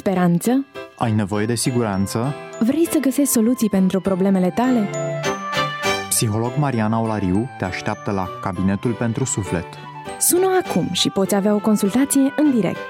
speranță? Ai nevoie de siguranță? Vrei să găsești soluții pentru problemele tale? Psiholog Mariana Olariu te așteaptă la Cabinetul pentru Suflet. Sună acum și poți avea o consultație în direct.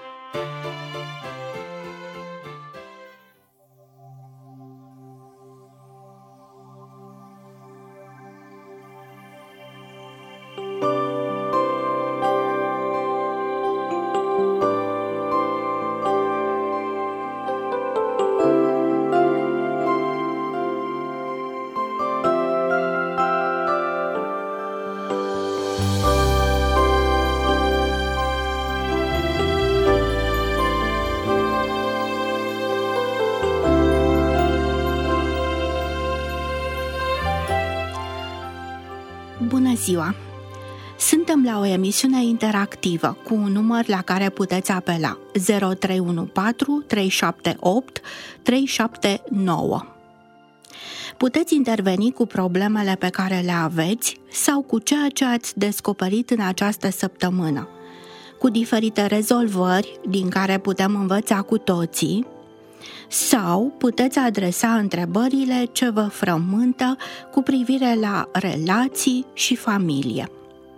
Bună ziua! Suntem la o emisiune interactivă cu un număr la care puteți apela 0314 378 379. Puteți interveni cu problemele pe care le aveți sau cu ceea ce ați descoperit în această săptămână, cu diferite rezolvări din care putem învăța cu toții, sau puteți adresa întrebările ce vă frământă cu privire la relații și familie.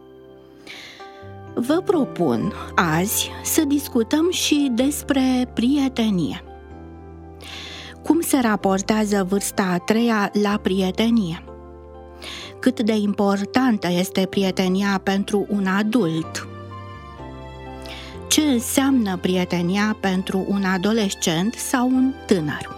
Vă propun azi să discutăm și despre prietenie. Cum se raportează vârsta a treia la prietenie? Cât de importantă este prietenia pentru un adult? Ce înseamnă prietenia pentru un adolescent sau un tânăr?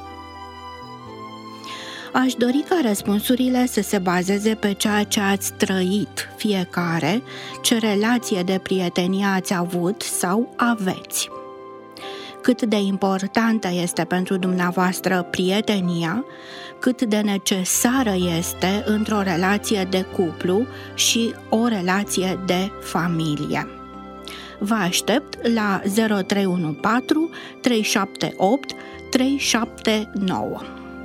Aș dori ca răspunsurile să se bazeze pe ceea ce ați trăit fiecare, ce relație de prietenie ați avut sau aveți. Cât de importantă este pentru dumneavoastră prietenia, cât de necesară este într-o relație de cuplu și o relație de familie. Vă aștept la 0314 378 379.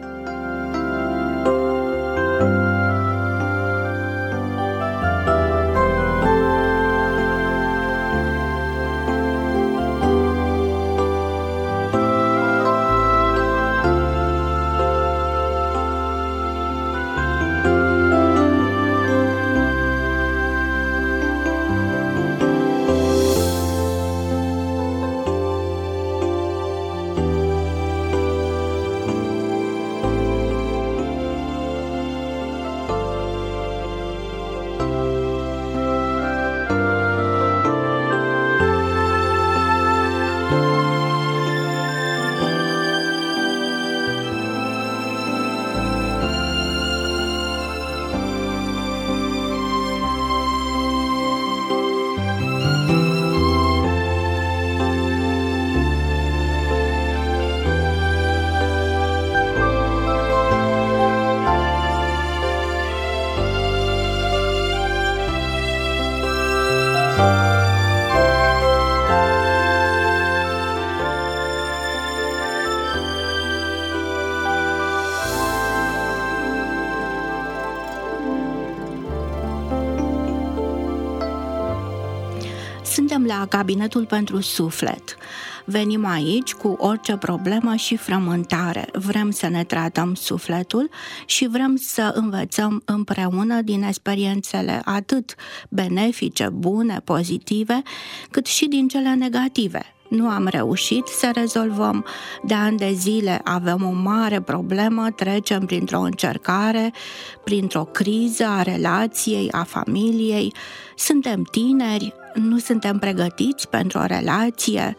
Suntem la Cabinetul pentru Suflet. Venim aici cu orice problemă și frământare. Vrem să ne tratăm sufletul și vrem să învățăm împreună din experiențele atât benefice, bune, pozitive, cât și din cele negative. Nu am reușit să rezolvăm, de ani de zile avem o mare problemă, trecem printr-o încercare, printr-o criză a relației, a familiei, suntem tineri, nu suntem pregătiți pentru o relație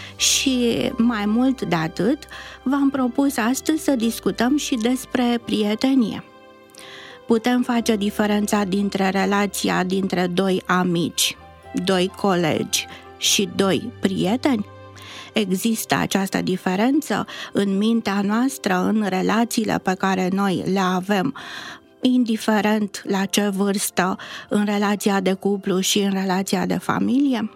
și mai mult de atât, v-am propus astăzi să discutăm și despre prietenie. Putem face diferența dintre relația dintre doi amici, doi colegi și doi prieteni? Există această diferență în mintea noastră, în relațiile pe care noi le avem, indiferent la ce vârstă, în relația de cuplu și în relația de familie?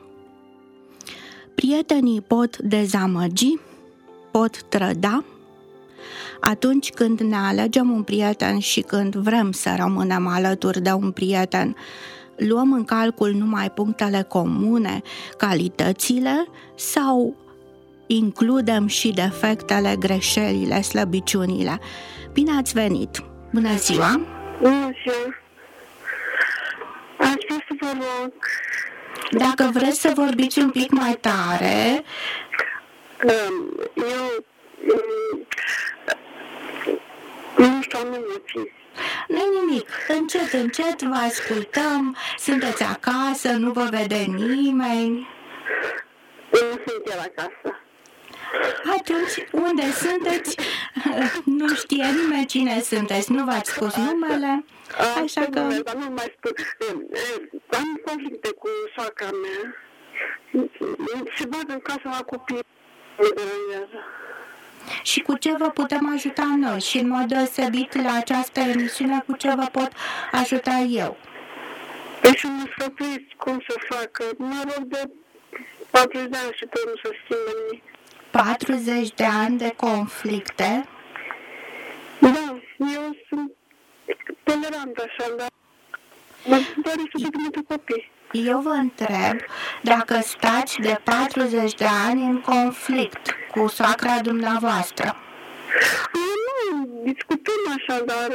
Prietenii pot dezamăgi, pot trăda. Atunci când ne alegem un prieten și când vrem să rămânem alături de un prieten, luăm în calcul numai punctele comune, calitățile, sau includem și defectele, greșelile, slăbiciunile. Bine ați venit! Bună ziua! Bună ziua! Aș vrea să vă rog... Dacă vreți să vorbiți un pic mai tare... Eu... Nu știu, am emoții. Nu-i nimic, încet, încet vă ascultăm, sunteți acasă, nu vă vede nimeni. Eu nu sunt el acasă. Atunci, unde sunteți? Nu știe nimeni cine sunteți, nu v-ați spus numele, așa că... Dar nu mai spun. Am conflicte cu soacra mea. Se bag în casă la copii. Și cu ce vă putem ajuta noi? Și în mod deosebit la această emisiune, cu ce vă pot ajuta eu? Deci mă sfătuiți cum să facă. Mă rog de 40 de ani și tot nu se schimbă nimic. 40 de ani de conflicte? Da, eu sunt tolerant așa, dar mă doare să fac multe copii. Eu vă întreb dacă stați de 40 de ani în conflict cu soacra dumneavoastră. Nu, discutăm așa, dar...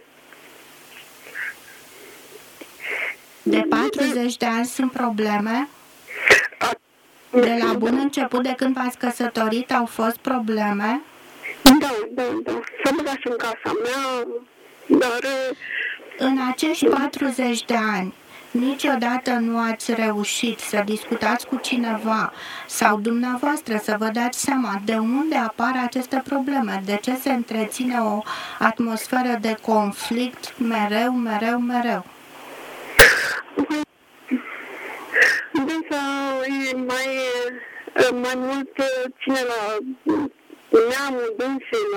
De 40 de ani sunt probleme? De la bun început, de când v-ați căsătorit, au fost probleme? Da. S-a băgat și în casa mea, dar... În acești 40 de ani, niciodată nu ați reușit să discutați cu cineva sau dumneavoastră să vă dați seama de unde apar aceste probleme, de ce se întreține o atmosferă de conflict mereu? Însă e mai mult ține la neamul dânsei,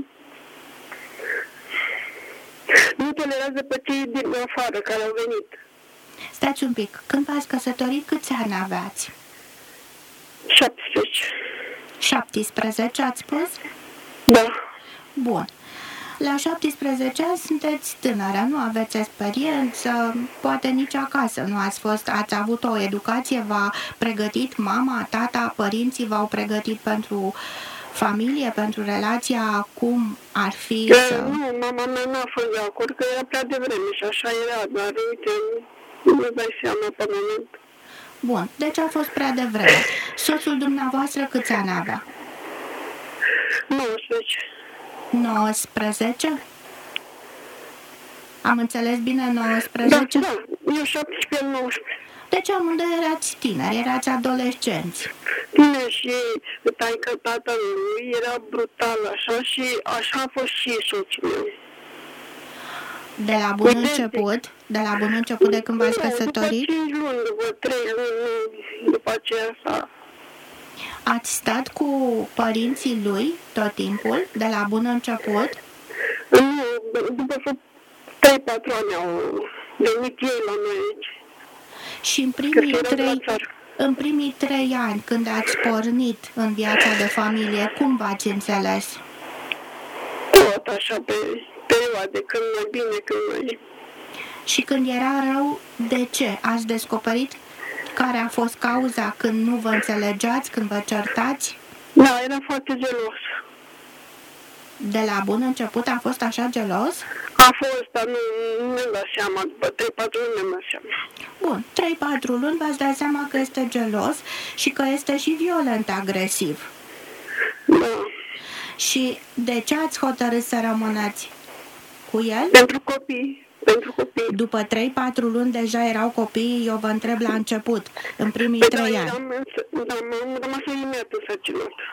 nu tolerează pe cei din afară care au venit. Stați un pic, când v-ați căsătorit, câți ani aveați? 17. 17, ați spus? Da. Bun. La 17 ani sunteți tânără, nu aveți experiență, poate nici acasă nu ați avut o educație, v-a pregătit mama, tata, părinții v-au pregătit pentru familie, pentru relația, cum ar fi să... Nu, mama mea n-a fost de acord, că era prea devreme și așa era, dar uite, nu dai seama pe moment. Bun, deci a fost prea devreme. Soțul dumneavoastră câți ani avea? 19. 19? Am înțeles bine, 19? Da, eu 17, 19. Deci amândoi erați tineri, erați adolescenți. Bine, și taică tatălui era brutal așa și așa a fost și soțul meu. De la bun început, de când v-ați căsătorit? După 5 luni, după 3 luni, după aceea s-a... Ați stat cu părinții lui tot timpul, de la bun început? Nu, după 3-4 ani au venit ei la noi aici. Și în primii 3 ani, când ați pornit în viața de familie, cum v-ați înțeles? Tot așa, pe perioade, când mai bine, când mai... Și când era rău, de ce? Ați descoperit care a fost cauza când nu vă înțelegeați, când vă certați? Da, era foarte gelos. De la bun început a fost așa gelos? A fost, dar nu mi-am dat seama, după 3-4 luni mi-am dat seama. Bun, 3-4 luni v-ați dat seama că este gelos și că este și violent agresiv. Da. Și de ce ați hotărât să rămâneți cu el? Pentru copii. După 3-4 luni deja erau copii, eu vă întreb la început, în primii 3 ani. Da, am rămas imediat însărcinată.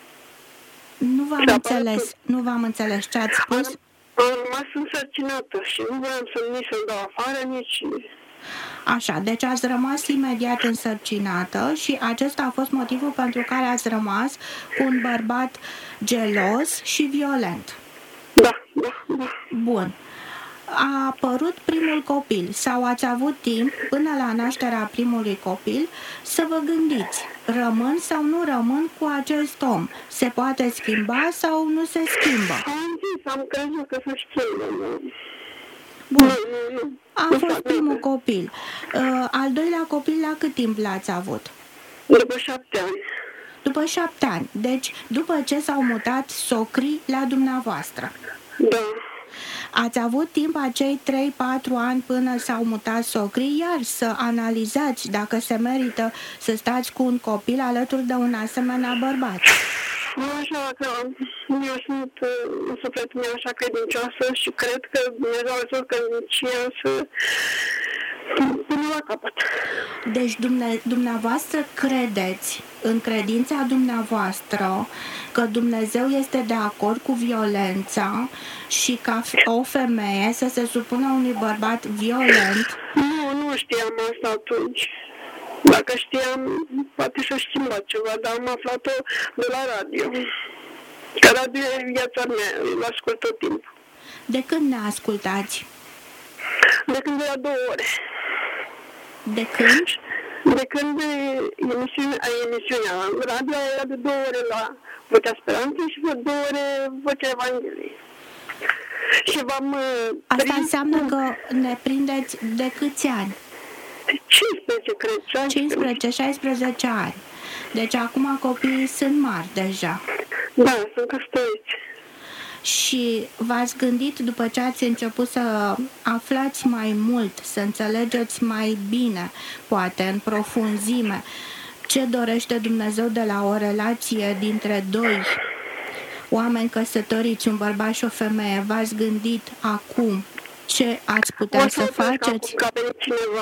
Nu v-am înțeles ce ați spus? Am rămas însărcinată și nu vreau să-mi dau afară, nici... Așa, deci ați rămas imediat însărcinată și acesta a fost motivul pentru care ați rămas cu un bărbat gelos și violent. Da. Bun. A apărut primul copil sau ați avut timp până la nașterea primului copil să vă gândiți, rămân sau nu rămân cu acest om? Se poate schimba sau nu se schimbă? Am crezut că se schimbă. Bun. A fost primul copil. Al doilea copil la cât timp l-ați avut? După 7 ani. După 7 ani. Deci, după ce s-au mutat socrii la dumneavoastră. Da. Ați avut timp acei 3-4 ani până s-au mutat socrii, iar să analizați dacă se merită să stați cu un copil alături de un asemenea bărbat. Nu așa că eu sunt în sufletul meu așa credincioasă și cred că Dumnezeu a văzut că credinția până la capăt. Deci dumneavoastră credeți în credința dumneavoastră că Dumnezeu este de acord cu violența și ca o femeie să se supună unui bărbat violent? Nu știam asta atunci. Dacă știam, poate să schimba ceva, dar am aflat-o de la radio. Că radio e viața mea, îl ascult tot timpul. De când ne ascultați? De când era 2 ore. De când? De când emisiunea radio era de 2 ore la Vocea Speranței și de 2 ore Vocea Evangheliei. Și v-am... Asta înseamnă că ne prindeți de câți ani? 15, cred. 15-16 ani. Deci acum copiii sunt mari deja. Da, sunt căsătoriți. Și v-ați gândit, după ce ați început să aflați mai mult, să înțelegeți mai bine, poate în profunzime, ce dorește Dumnezeu de la o relație dintre doi oameni căsătoriți, un bărbat și o femeie, v-ați gândit acum ce ați putea să faceți? Ca pe cineva.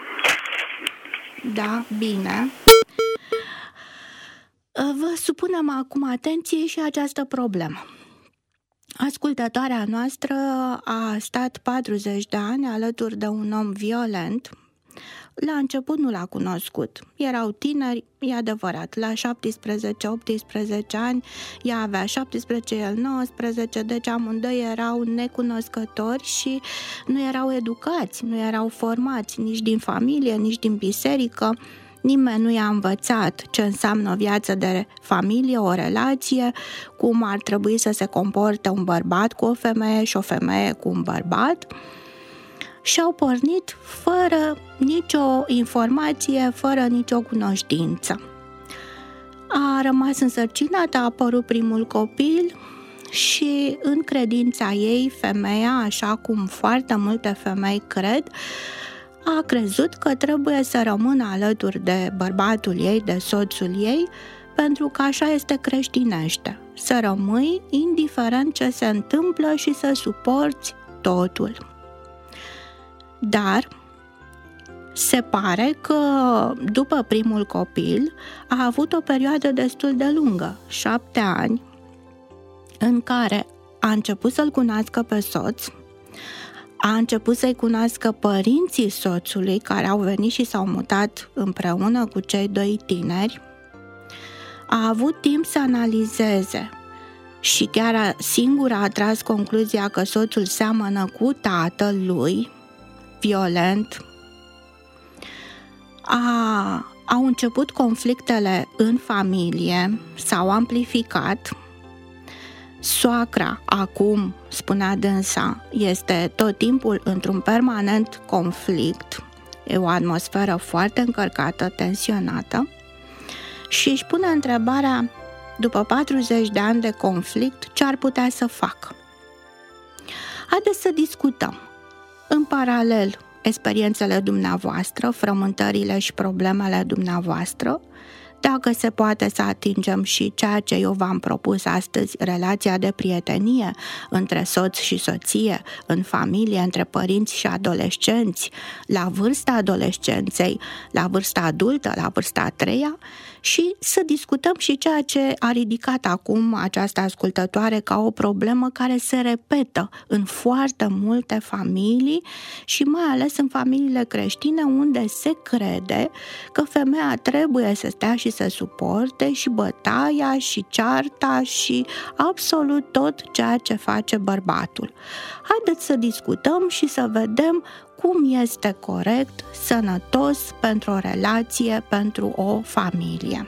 Da, bine. Vă supunem acum atenție și această problemă. Ascultătoarea noastră a stat 40 de ani alături de un om violent. La început nu l-a cunoscut. Erau tineri, e adevărat, la 17-18 ani, ea avea 17, el 19, deci amândoi erau necunoscători și nu erau educați, nu erau formați nici din familie, nici din biserică. Nimeni nu i-a învățat ce înseamnă o viață de familie, o relație, cum ar trebui să se comporte un bărbat cu o femeie și o femeie cu un bărbat. Și au pornit fără nicio informație, fără nicio cunoștință. A rămas însărcinată, a apărut primul copil și în credința ei, femeia, așa cum foarte multe femei cred, a crezut că trebuie să rămână alături de bărbatul ei, de soțul ei, pentru că așa este creștinește, să rămâi indiferent ce se întâmplă și să suporți totul. Dar se pare că după primul copil a avut o perioadă destul de lungă, 7 ani, în care a început să-l cunoască pe soț, a început să-i cunoască părinții soțului care au venit și s-au mutat împreună cu cei 2 tineri, a avut timp să analizeze și chiar singur a tras concluzia că soțul seamănă cu tatăl lui, violent. Au început conflictele în familie, s-au amplificat. Soacra, acum, spunea dânsa, este tot timpul într-un permanent conflict, e o atmosferă foarte încărcată, tensionată și își pune întrebarea, după 40 de ani de conflict, ce ar putea să facă. Haideți să discutăm. În paralel, experiențele dumneavoastră, frământările și problemele dumneavoastră, dacă se poate să atingem și ceea ce eu v-am propus astăzi, relația de prietenie între soț și soție, în familie, între părinți și adolescenți, la vârsta adolescenței, la vârsta adultă, la vârsta a 3-a, și să discutăm și ceea ce a ridicat acum această ascultătoare ca o problemă care se repetă în foarte multe familii și mai ales în familiile creștine, unde se crede că femeia trebuie să stea și să suporte și bătaia și cearta și absolut tot ceea ce face bărbatul. Haideți să discutăm și să vedem cum este corect, sănătos pentru o relație, pentru o familie.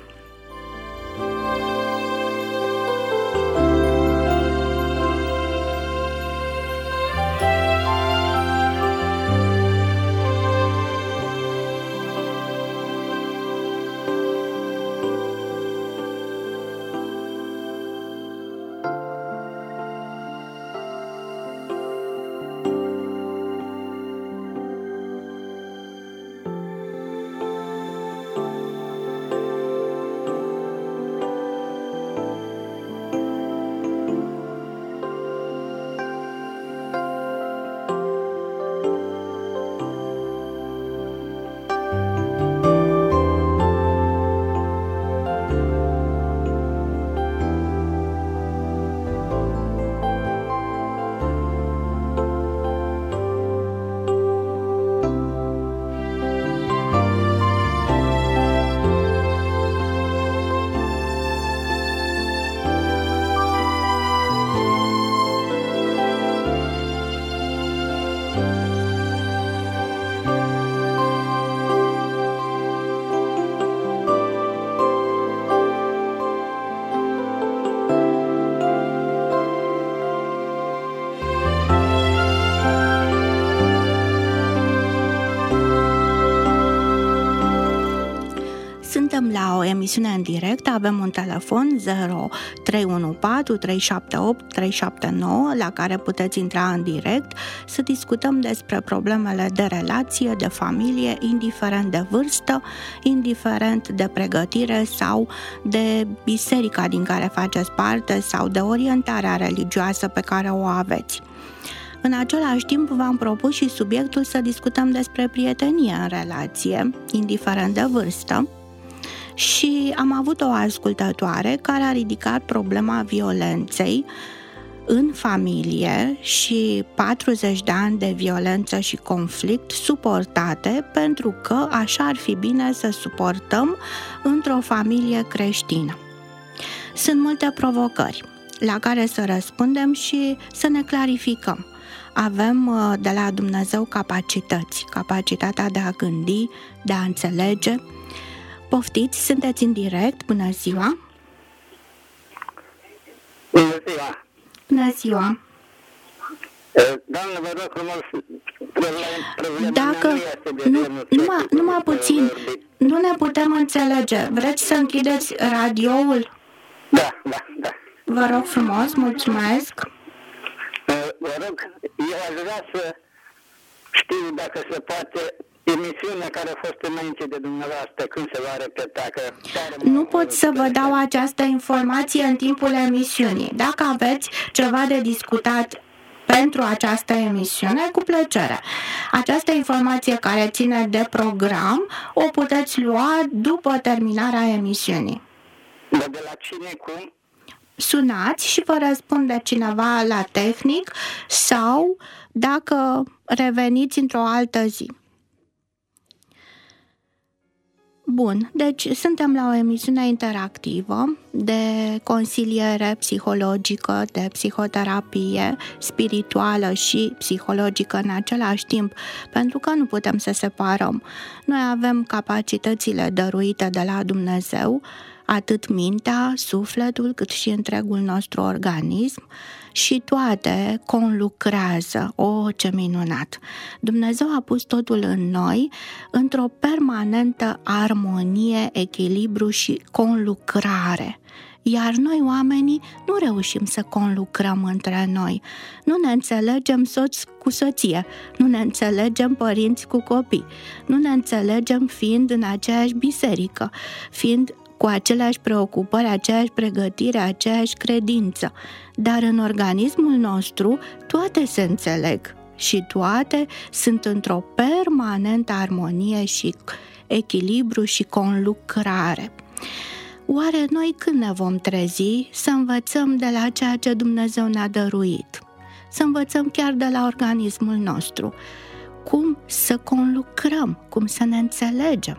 Suntem la o emisiune în direct, avem un telefon 0314 378 379 la care puteți intra în direct să discutăm despre problemele de relație, de familie, indiferent de vârstă, indiferent de pregătire sau de biserica din care faceți parte sau de orientarea religioasă pe care o aveți. În același timp v-am propus și subiectul să discutăm despre prietenie în relație, indiferent de vârstă, și am avut o ascultătoare care a ridicat problema violenței în familie și 40 de ani de violență și conflict suportate pentru că așa ar fi bine să suportăm într-o familie creștină. Sunt multe provocări la care să răspundem și să ne clarificăm. Avem de la Dumnezeu capacități, capacitatea de a gândi, de a înțelege. Poftiți, sunteți în direct, bună ziua! Bună ziua! Bună ziua! Doamne, vă rog frumos, dacă numai puțin, nu ne putem înțelege. Vreți să închideți radioul? Da. Vă rog frumos, mulțumesc! Vă rog, eu aș vrea să știu dacă se poate emisiunea care a fost înainte de dumneavoastră, când se va repeta. Nu pot să vă dau această informație în timpul emisiunii. Dacă aveți ceva de discutat pentru această emisiune, cu plăcere. Această informație care ține de program o puteți lua după terminarea emisiunii. Dar de la cine, cum? Sunați și vă răspunde cineva la tehnic sau dacă reveniți într-o altă zi. Bun, deci suntem la o emisiune interactivă de consiliere psihologică, de psihoterapie spirituală și psihologică în același timp, pentru că nu putem să separăm. Noi avem capacitățile dăruite de la Dumnezeu, atât mintea, sufletul, cât și întregul nostru organism și toate conlucrează. Ce minunat! Dumnezeu a pus totul în noi într-o permanentă armonie, echilibru și conlucrare. Iar noi, oamenii, nu reușim să conlucrăm între noi. Nu ne înțelegem soț cu soție, nu ne înțelegem părinți cu copii, nu ne înțelegem fiind în aceeași biserică, fiind cu aceleași preocupări, aceeași pregătire, aceeași credință. Dar în organismul nostru toate se înțeleg și toate sunt într-o permanentă armonie și echilibru și conlucrare. Oare noi când ne vom trezi să învățăm de la ceea ce Dumnezeu ne-a dăruit? Să învățăm chiar de la organismul nostru. Cum să conlucrăm, cum să ne înțelegem.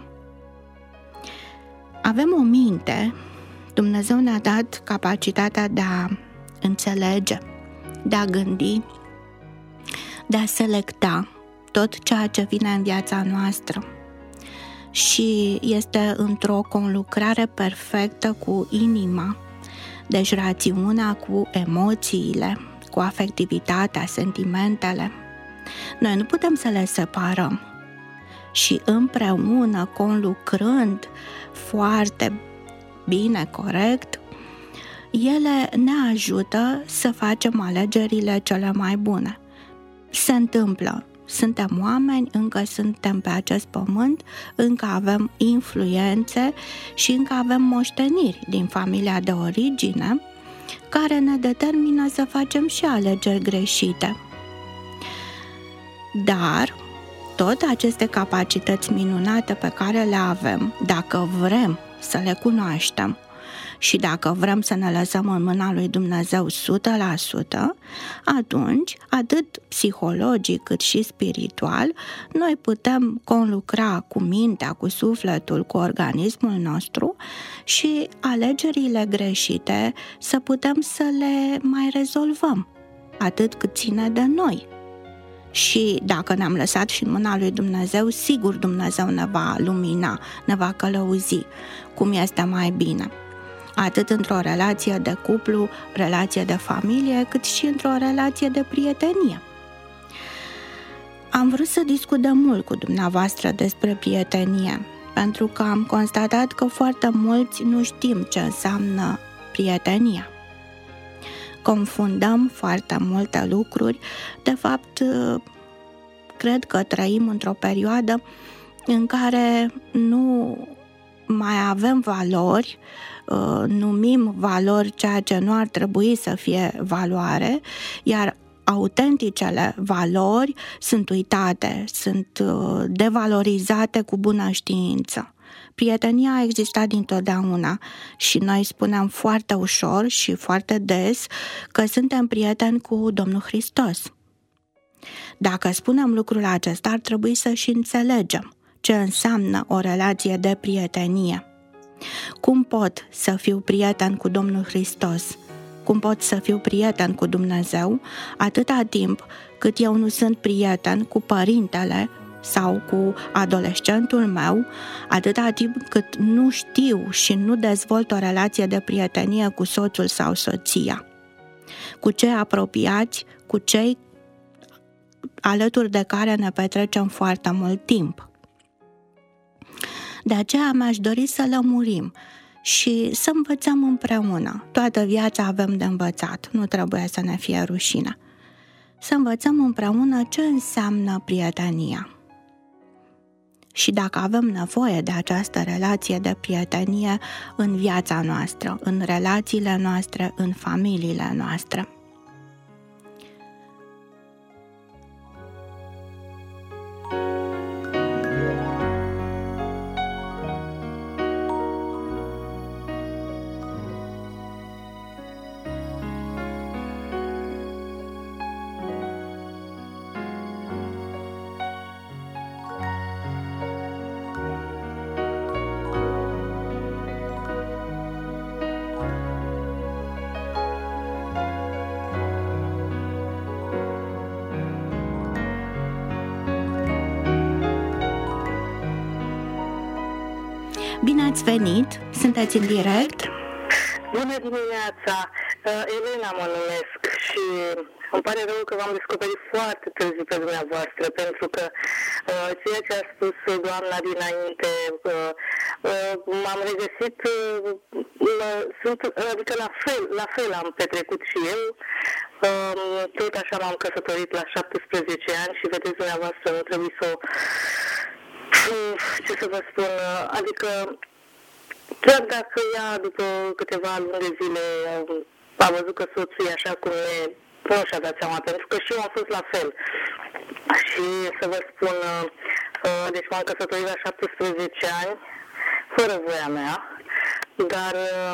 Avem o minte, Dumnezeu ne-a dat capacitatea de a înțelege, de a gândi, de a selecta tot ceea ce vine în viața noastră și este într-o conlucrare perfectă cu inima, deci rațiunea cu emoțiile, cu afectivitatea, sentimentele. Noi nu putem să le separăm și împreună, conlucrând foarte bine, corect, ele ne ajută să facem alegerile cele mai bune. Se întâmplă, suntem oameni, încă suntem pe acest pământ, încă avem influențe și încă avem moșteniri din familia de origine care ne determină să facem și alegeri greșite. Dar tot aceste capacități minunate pe care le avem, dacă vrem să le cunoaștem și dacă vrem să ne lăsăm în mâna lui Dumnezeu 100%, atunci, atât psihologic cât și spiritual, noi putem conlucra cu mintea, cu sufletul, cu organismul nostru și alegerile greșite să putem să le mai rezolvăm, atât cât ține de noi. Și dacă ne-am lăsat și în mâna lui Dumnezeu, sigur Dumnezeu ne va lumina, ne va călăuzi cum este mai bine. Atât într-o relație de cuplu, relație de familie, cât și într-o relație de prietenie. Am vrut să discutăm mult cu dumneavoastră despre prietenie, pentru că am constatat că foarte mulți nu știm ce înseamnă prietenia. Confundăm foarte multe lucruri. De fapt, cred că trăim într-o perioadă în care nu mai avem valori, numim valori ceea ce nu ar trebui să fie valoare, iar autenticele valori sunt uitate, sunt devalorizate cu bună știință. Prietenia a existat dintotdeauna și noi spunem foarte ușor și foarte des că suntem prieteni cu Domnul Hristos. Dacă spunem lucrul acesta, ar trebui să și înțelegem ce înseamnă o relație de prietenie. Cum pot să fiu prieten cu Domnul Hristos? Cum pot să fiu prieten cu Dumnezeu atâta timp cât eu nu sunt prieten cu părintele sau cu adolescentul meu, atâta timp cât nu știu și nu dezvolt o relație de prietenie cu soțul sau soția, cu cei apropiați, cu cei alături de care ne petrecem foarte mult timp. De aceea mi-aș dori să lămurim și să învățăm împreună. Toată viața avem de învățat, nu trebuie să ne fie rușine. Să învățăm împreună ce înseamnă prietenia. Și dacă avem nevoie de această relație de prietenie în viața noastră, în relațiile noastre, în familiile noastre. Bine ați venit! Sunteți în direct? Bună dimineața! Elena mă numesc și îmi pare rău că v-am descoperit foarte târziu pe dumneavoastră, pentru că ceea ce a spus doamna dinainte, m-am regăsit, adică la fel am petrecut și eu, tot așa m-am căsătorit la 17 ani și vedeți dumneavoastră, nu trebuie să ce să vă spun, adică chiar dacă ea după câteva luni de zile a văzut că soțul e așa cum e, nu și-a dat seama, pentru că și eu am fost la fel. Și să vă spun, deci m-am căsătorit la 17 ani, fără voia mea, dar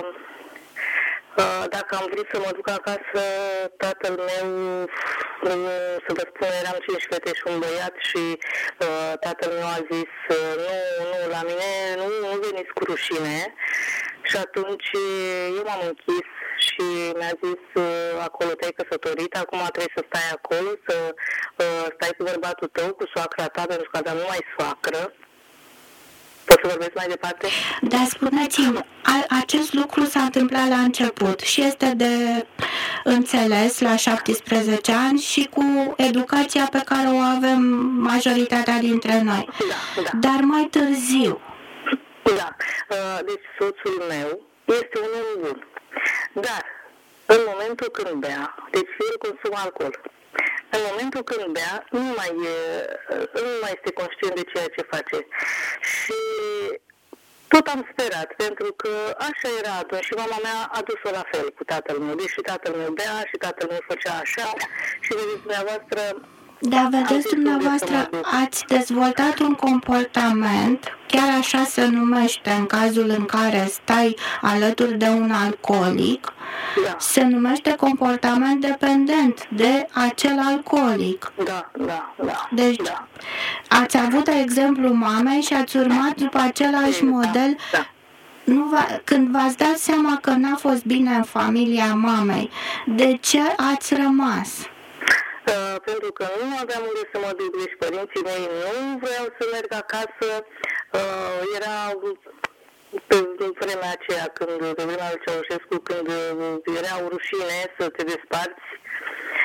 dacă am vrut să mă duc acasă, tatăl meu, să vă spun, eram 5 fete și un băiat și tatăl meu a zis, nu, la mine nu veniți cu rușine. Și atunci eu m-am închis și mi-a zis, acolo te-ai căsătorit, acum trebuie să stai acolo, să stai cu bărbatul tău, cu soacra ta, pentru că aveam numai soacră. Pot să vorbesc mai departe? Dar spuneți-mi, acest lucru s-a întâmplat la început și este de înțeles la 17 ani și cu educația pe care o avem majoritatea dintre noi. Da. Dar mai târziu. Da, deci soțul meu este un om bun. Dar în momentul când bea, deci el consumă alcool. În momentul când bea, nu mai este conștient de ceea ce face. Și tot am sperat, pentru că așa era atunci și mama mea a dus-o la fel cu tatăl meu. Deci și tatăl meu bea și tatăl meu făcea așa și vedeți dumneavoastră... Da, vedeți dumneavoastră, ați dezvoltat un comportament, chiar așa se numește în cazul în care stai alături de un alcoolic, da. Se numește comportament dependent de acel alcoolic. Da. Deci, da. Ați avut exemplu mamei și ați urmat după același model. Da. Când v-ați dat seama că n-a fost bine în familia mamei, de ce ați rămas? Pentru că nu aveam unde să mă duc, deci părinții mei nu vreau să merg acasă, era pe vremea aceea, pe vremea lui Ceaușescu, când era o rușine să te desparți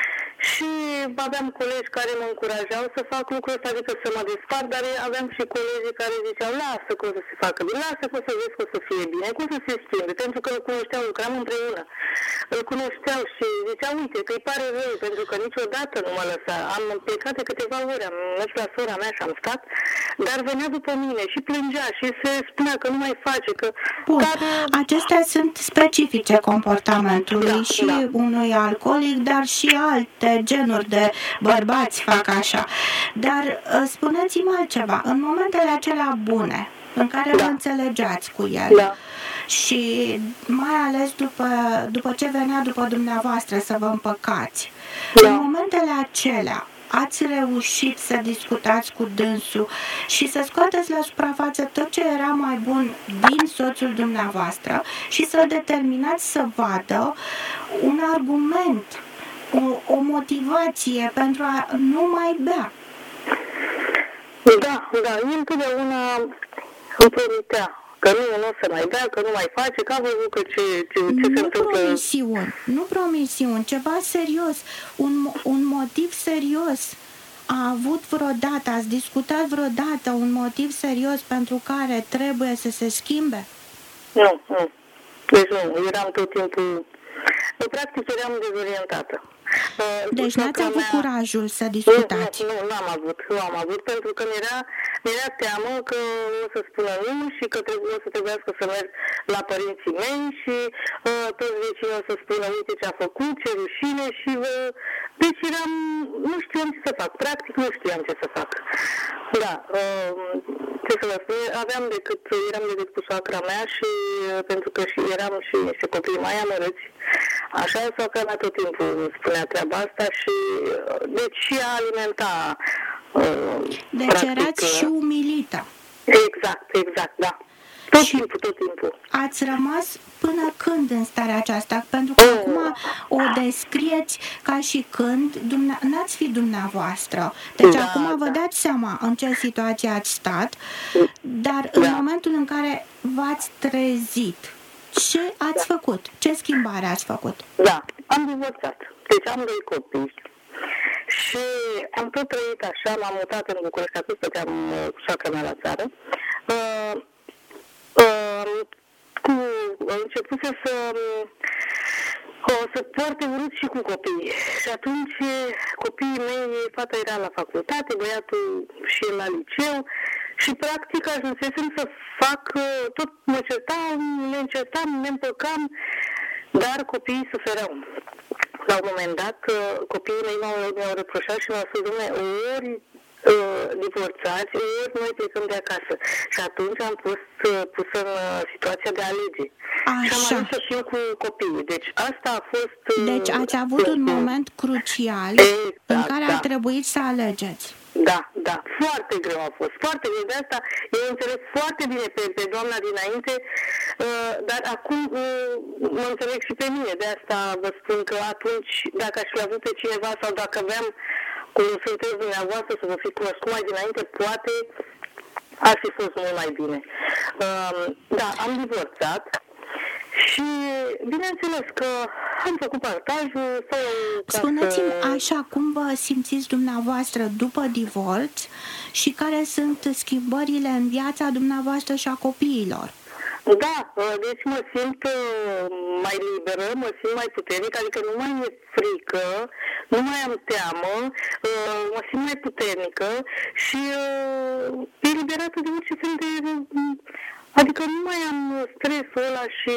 Și aveam colegi care mă încurajau să fac lucrul ăsta, adică să mă despart, dar aveam și colegi care ziceau, lasă că o să se facă bine, lasă că o să vezi că o să fie bine, că o să se schimbe, pentru că îl cunoșteau, lucram împreună, îl cunoșteau și ziceau, uite, că îi pare rău, pentru că niciodată nu mă lăsa, am plecat de câteva ore, am mers la sora mea și am stat, dar venea după mine și plângea și se spunea că nu mai face, că... Bun, dar, acestea sunt specifice comportamentului și unui alcoolic, dar și alte genuri de bărbați fac așa. Dar spuneți-mi altceva, în momentele acelea bune în care vă înțelegeați cu el și mai ales după ce venea după dumneavoastră să vă împăcați, în momentele acelea ați reușit să discutați cu dânsul și să scoateți la suprafață tot ce era mai bun din soțul dumneavoastră și să determinați să vadă un argument, o motivație pentru a nu mai bea. Da, el întotdeauna îmi promitea că nu o să mai bea, că nu mai face, că a văzut că ce se întâmplă. Nu promisiuni, ceva serios, un motiv serios. A avut vreodată, ați discutat vreodată un motiv serios pentru care trebuie să se schimbe? Nu. Deci nu, eram tot timpul, practic eram dezorientată. Deci n-ați avut curajul să discutați? Nu am avut, pentru că mi-era teamă că o să spună nu și că o să trebuiască să merg la părinții mei și toți vecinii o să spună uite ce a făcut, ce rușine și... Deci nu știam ce să fac, practic nu știam ce să fac. Da, ce să vă spun, eram decât cu soacra mea și pentru că și eram și niște copii mai amărâți. Așa, soacra mea tot timpul spunea treaba asta și deci și a alimenta. Deci practic, erați și umilită. Exact, da. Tot timpul. Ați rămas până când în starea aceasta? Pentru că acum o descrieți ca și când n-ați fi dumneavoastră. Deci acum vă dați seama în ce situație ați stat, dar în momentul în care v-ați trezit, ce ați făcut? Ce schimbare ați făcut? Da, am divorțat. Deci am 2 copii. Și am tot trăit așa, m-am mutat în București, atunci stăteam cu soacra mea la țară. Începuse să poarte urât și cu copiii. Și atunci copiii mei, fata era la facultate, băiatul și el la liceu și practic ajunsesem să fac tot, mă certam, ne încertam, ne împăcam, dar copiii sufereau. La un moment dat, copiii mei mi-au reproșat și mi-au spus, dom'le, ori divorțați, ori noi plecăm de acasă. Și atunci am pus în situația de a alege. Și am ales să fiu cu copiii. Deci asta a fost... Deci ați avut un moment crucial în care a trebuit să alegeți. Da, foarte greu a fost, foarte greu. De asta eu înțeleg foarte bine pe doamna dinainte, dar acum mă înțeleg și pe mine. De asta vă spun că atunci, dacă aș fi avut pe cineva sau dacă aveam, cum sunteți dumneavoastră, să vă fi cunoscut mai dinainte, poate ar fi fost mult mai bine. Da, am divorțat. Și bineînțeles că am făcut partajul. Spuneți-mi așa cum vă simțiți dumneavoastră după divorț și care sunt schimbările în viața dumneavoastră și a copiilor. Da, deci mă simt mai liberă, mă simt mai puternic, adică nu mai e frică, nu mai am teamă, mă simt mai puternică și eliberată de orice fel de... Adică nu mai am stresul ăla și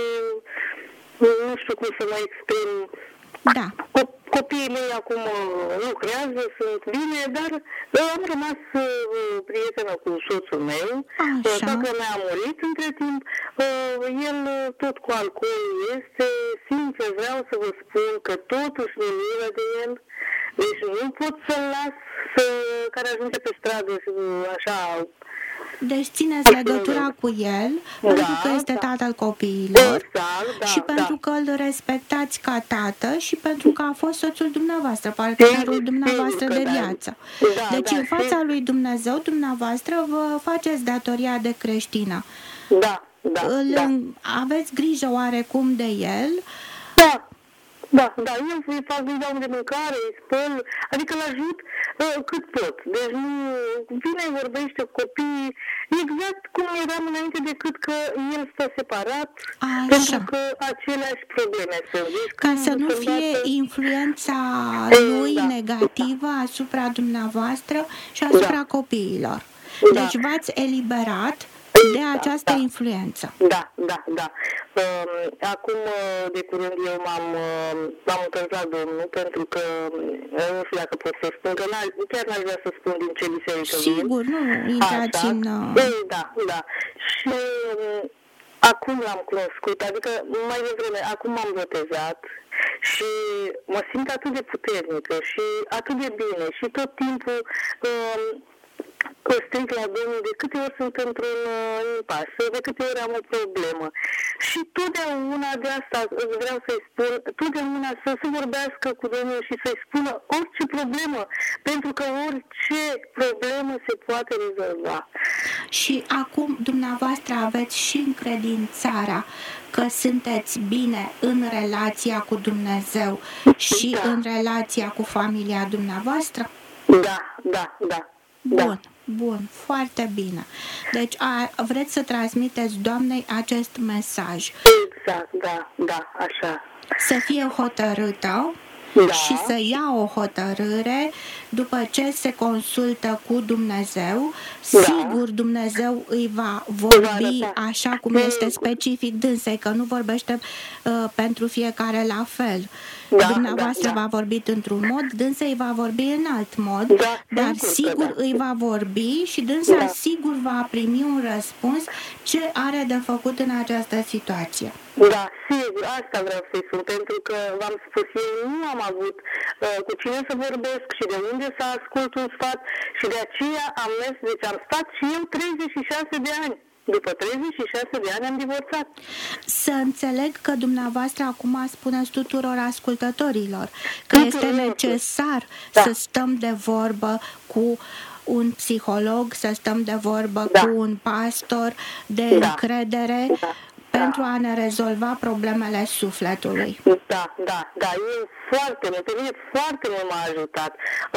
nu știu cum să mă exprim. Da. Copiii mei acum lucrează, sunt bine, dar am rămas prietenă cu soțul meu. Soacra mea a murit între timp. El tot cu alcool este. Sincer, vreau să vă spun că totuși mi-e milă de el. Deci nu pot să-l las care ajunge pe stradă așa... Deci țineți legătura cu el, pentru că este tatăl copiilor și pentru că îl respectați ca tată și pentru că a fost soțul dumneavoastră, partenerul dumneavoastră de viață. Deci în fața lui Dumnezeu, dumneavoastră vă faceți datoria de creștină. Da. Aveți grijă oarecum de el? Da. Da, eu îi fac, îi dau de mâncare, îi spăl, adică îl ajut cât pot. Deci nu vine, vorbește cu copiii, exact cum eram înainte, decât că el stă separat, pentru că aceleași probleme sunt. Deci, ca să nu fie influența lui negativă asupra dumneavoastră și asupra copiilor. Deci v-ați eliberat de această influență. Da. Acum, de curând, eu m-am întors la Domnul, pentru că, nu știu dacă pot să spun, că chiar n-aș vrea să spun din ce biserică vin. Sigur, nu intrați în... Da. Și acum l-am cunoscut, adică mai devreme, acum m-am botezat și mă simt atât de puternică și atât de bine și tot timpul... strig la Domnul de câte ori sunt într-un impas, de câte ori am o problemă. Și totdeauna de asta vreau să-i spun, totdeauna să se vorbească cu Domnul și să-i spună orice problemă, pentru că orice problemă se poate rezolva. Și acum dumneavoastră aveți și încredințarea că sunteți bine în relația cu Dumnezeu și în relația cu familia dumneavoastră? Da. Bun, foarte bine. Deci vreți să transmiteți Doamnei acest mesaj. Exact, da, așa. Să fie hotărâtă și să ia o hotărâre după ce se consultă cu Dumnezeu. Sigur, Dumnezeu îi va vorbi așa cum este specific dânsei, că nu vorbește pentru fiecare la fel. Dumneavoastră v-a vorbit într-un mod, dânsa îi va vorbi în alt mod, dar sigur îi va vorbi și dânsa sigur va primi un răspuns ce are de făcut în această situație. Da, sigur, asta vreau să-i spun, pentru că v-am spus, eu nu am avut cu cine să vorbesc și de unde să ascult un sfat și de aceea am mers, deci am stat și eu 36 de ani. După 36 de ani am divorțat. Să înțeleg că dumneavoastră acum spuneți tuturor ascultătorilor că este necesar să stăm de vorbă cu un psiholog, să stăm de vorbă cu un pastor de încredere pentru a ne rezolva problemele sufletului. Da, eu foarte mult m-a ajutat.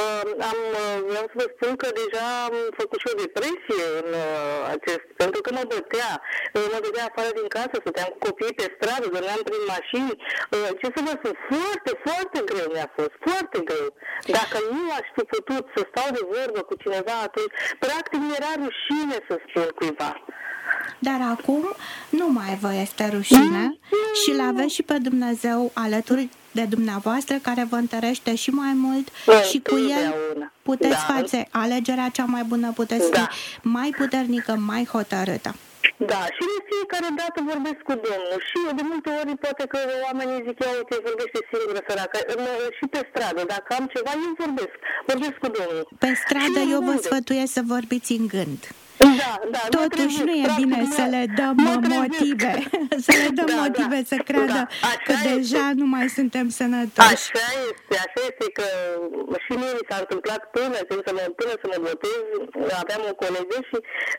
Vreau să vă spun că deja am făcut și o depresie în acest, pentru că mă bătea afară din casă, stăteam cu copiii pe stradă, dormeam prin mașini. Ce să vă spun, foarte greu mi-a fost, foarte greu. Dacă nu aș fi putut să stau de vorbă cu cineva atunci, practic mi-era rușine să spun cuiva. Dar acum nu mai vă este rușine și l-aveți și pe Dumnezeu alături de dumneavoastră, care vă întărește și mai mult și cu El puteți face alegerea cea mai bună, puteți fi mai puternică, mai hotărâtă. Da, și de fiecare dată vorbesc cu Domnul și de multe ori poate că oamenii zic, ia uite, vorbește singură săracă, și pe stradă, dacă am ceva, eu vorbesc cu Domnul. Pe stradă eu vă sfătuiesc să vorbiți în gând. Da, totuși nu e bine să le dăm motive, motive să creadă că deja nu mai suntem sănătoși. Așa este că și mie mi s-a întâmplat până să mă botez, aveam o colegă și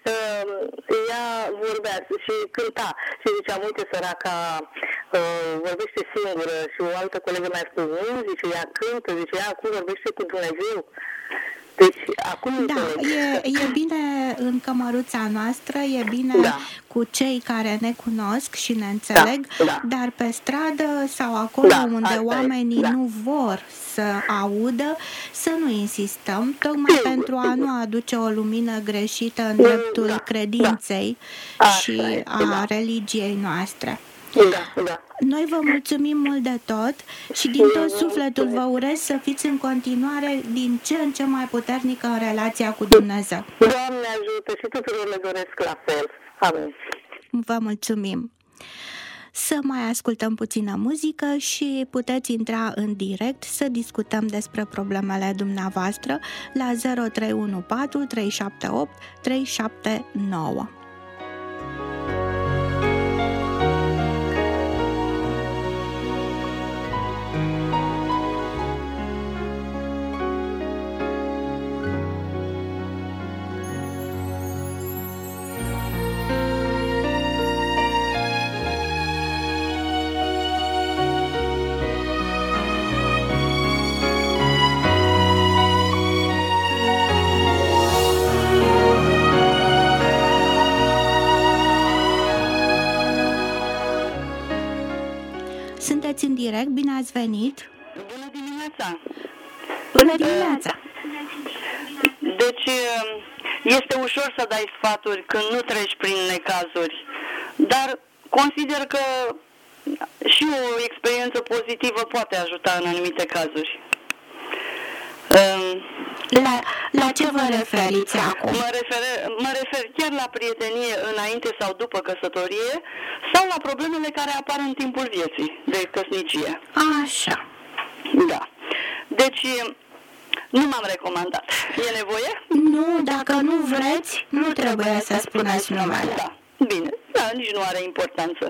ea vorbea și cânta și ziceam, uite, săraca vorbește singură, și o altă colegă mi-a spus, nu, zice, ea cântă, zice, ea acum vorbește cu Dumnezeu. Deci, acum e bine în cămăruța noastră, e bine cu cei care ne cunosc și ne înțeleg, dar pe stradă sau acolo unde oamenii nu vor să audă, să nu insistăm, tocmai pentru a nu aduce o lumină greșită în dreptul credinței și a religiei noastre. Noi vă mulțumim mult de tot și din tot sufletul vă urez să fiți în continuare din ce în ce mai puternică în relația cu Dumnezeu. Doamne ajută și tuturor le doresc la fel. Amin. Vă mulțumim. Să mai ascultăm puțină muzică și puteți intra în direct să discutăm despre problemele dumneavoastră la 0314 378 379. sunteți în direct, bine ați venit. Bună dimineața! Bună dimineața! Deci, este ușor să dai sfaturi când nu treci prin necazuri, dar consider că și o experiență pozitivă poate ajuta în anumite cazuri. La ce vă referiți acum? Mă refer chiar la prietenie înainte sau după căsătorie sau la problemele care apar în timpul vieții de căsnicie. Așa. Da. Deci, nu m-am recomandat. E nevoie? Nu, dacă nu vreți, nu trebuie să spuneți numele. Da, bine. Da, nici nu are importanță.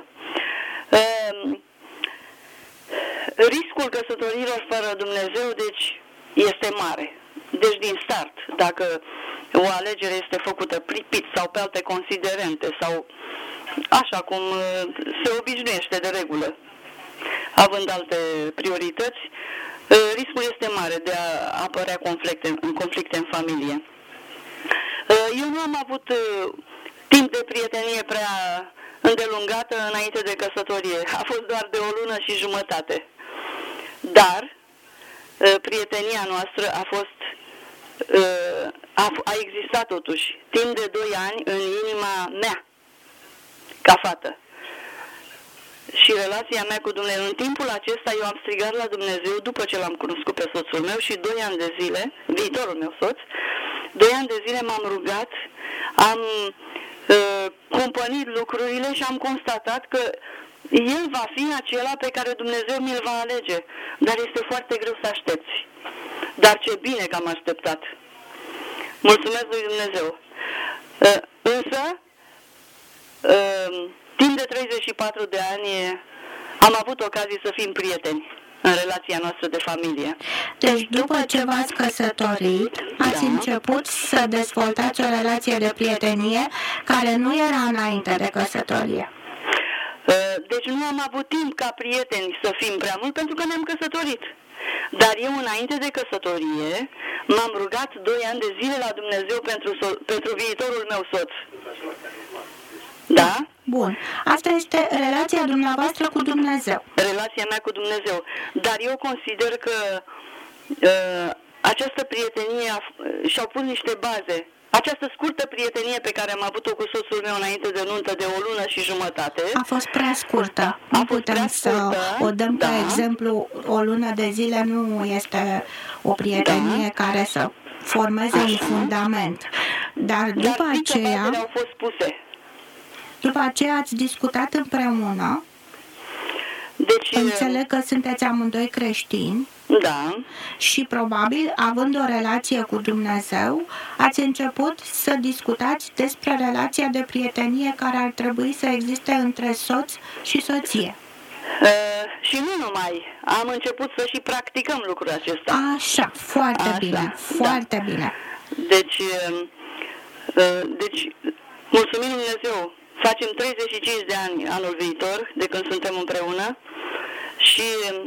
Riscul căsătorilor fără Dumnezeu, deci, este mare. Deci, din start, dacă o alegere este făcută pripit sau pe alte considerente sau așa cum se obișnuiește de regulă, având alte priorități, riscul este mare de a apărea conflicte în familie. Eu nu am avut timp de prietenie prea îndelungată înainte de căsătorie. A fost doar de o lună și jumătate. Dar prietenia noastră a existat totuși timp de 2 ani în inima mea, ca fată. Și relația mea cu Dumnezeu, în timpul acesta eu am strigat la Dumnezeu după ce l-am cunoscut pe soțul meu și 2 ani de zile, viitorul meu soț, 2 ani de zile m-am rugat, am cumpănit lucrurile și am constatat că el va fi acela pe care Dumnezeu mi-l va alege. Dar este foarte greu să aștepți. Dar ce bine că am așteptat. Mulțumesc lui Dumnezeu. Însă, timp de 34 de ani am avut ocazie să fim prieteni în relația noastră de familie. Deci după ce v-ați căsătorit, ați început să dezvoltați o relație de prietenie care nu era înainte de căsătorie. Deci nu am avut timp ca prieteni să fim prea mult pentru că ne-am căsătorit. Dar eu înainte de căsătorie m-am rugat 2 ani de zile la Dumnezeu pentru viitorul meu soț. Da? Bun. Asta este relația dumneavoastră cu Dumnezeu. Relația mea cu Dumnezeu. Dar eu consider că această prietenie și-au pus niște baze. Această scurtă prietenie pe care am avut-o cu soțul meu înainte de nuntă de o lună și jumătate... A fost prea scurtă. Nu putem să o dăm ca exemplu. O lună de zile nu este o prietenie care să formeze un fundament. Dar după aceea... au fost puse. După aceea ați discutat împreună. Deci, înțeleg că sunteți amândoi creștini. Da. Și probabil, având o relație cu Dumnezeu, ați început să discutați despre relația de prietenie care ar trebui să existe între soț și soție. Și nu numai. Am început să și practicăm lucrul acesta. Așa, foarte bine, foarte bine. Deci, mulțumim Dumnezeu. Facem 35 de ani anul viitor, de când suntem împreună și